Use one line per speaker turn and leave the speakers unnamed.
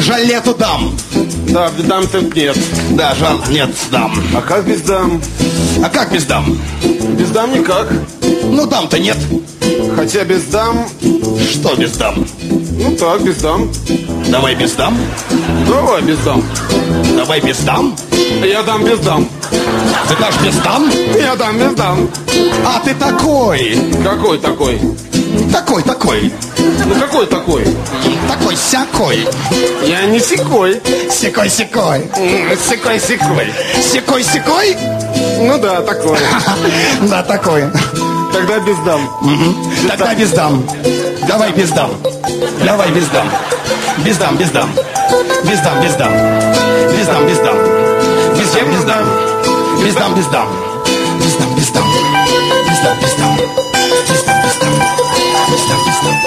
Жалету дам.
Да, дам-то нет.
Да, нет, дам.
А как без дам?
А как без дам?
Без дам никак.
Ну, дам-то нет.
Хотя без дам...
Что без дам?
Ну так, без дам.
Давай без дам.
Давай без дам.
Давай без дам.
Я дам без дам.
Ты дашь без дам?
Я дам без дам.
А ты такой.
Какой такой?
Такой.
Ну какой такой?
Такой-сякой.
Я не секой.
Секой-секой.
Секой-секой.
Секой-секой?
Ну да, такой.
Да, такой.
Тогда без дам.
Тогда без дам. Давай без дам. Давай без дам. Без дам, без дам. Без дам, без дам. Без дам, без дам. Без дам, без дам. Без дам, без дам. Без дам, без дам. Без дам, без дам. Без дам, без дам. Без дам, без дам.